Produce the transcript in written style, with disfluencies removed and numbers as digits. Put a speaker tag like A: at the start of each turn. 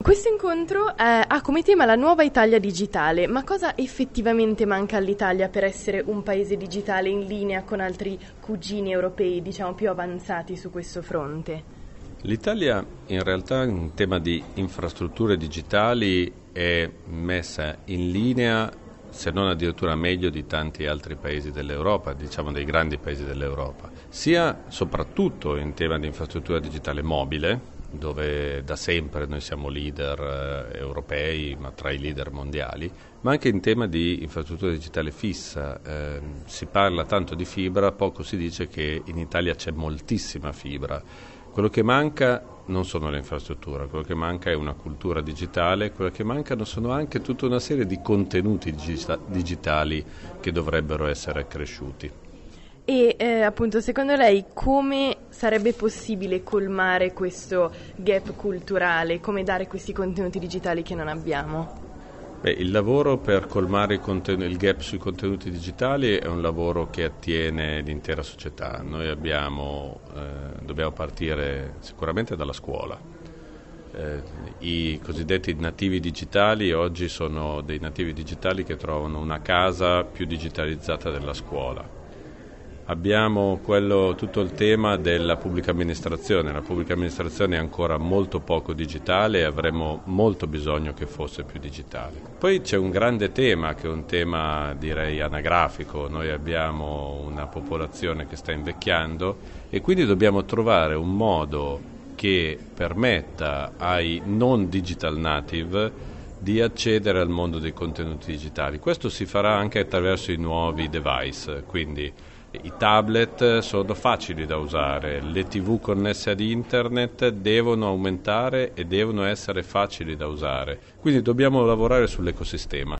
A: Questo incontro ha come tema la nuova Italia digitale, ma cosa effettivamente manca all'Italia per essere un paese digitale in linea con altri cugini europei, diciamo più avanzati su questo fronte?
B: L'Italia in realtà in tema di infrastrutture digitali è messa in linea, se non addirittura meglio di tanti altri paesi dell'Europa, diciamo dei grandi paesi dell'Europa, sia soprattutto in tema di infrastruttura digitale mobile, dove da sempre noi siamo leader europei, ma tra i leader mondiali, ma anche in tema di infrastruttura digitale fissa. Si parla tanto di fibra, poco si dice che in Italia c'è moltissima fibra. Quello che manca non sono le infrastrutture, quello che manca è una cultura digitale, quello che mancano sono anche tutta una serie di contenuti digitali che dovrebbero essere cresciuti.
A: E appunto, secondo lei come sarebbe possibile colmare questo gap culturale, come dare questi contenuti digitali che non abbiamo?
B: Il lavoro per colmare il gap sui contenuti digitali è un lavoro che attiene l'intera società. Noi dobbiamo partire sicuramente dalla scuola. I cosiddetti nativi digitali oggi sono dei nativi digitali che trovano una casa più digitalizzata della scuola. Abbiamo tutto il tema della pubblica amministrazione. La pubblica amministrazione è ancora molto poco digitale e avremmo molto bisogno che fosse più digitale. Poi c'è un grande tema, che è un tema direi anagrafico. Noi abbiamo una popolazione che sta invecchiando e quindi dobbiamo trovare un modo che permetta ai non digital native di accedere al mondo dei contenuti digitali. Questo si farà anche attraverso i nuovi device, quindi i tablet sono facili da usare, le TV connesse ad internet devono aumentare e devono essere facili da usare, quindi dobbiamo lavorare sull'ecosistema.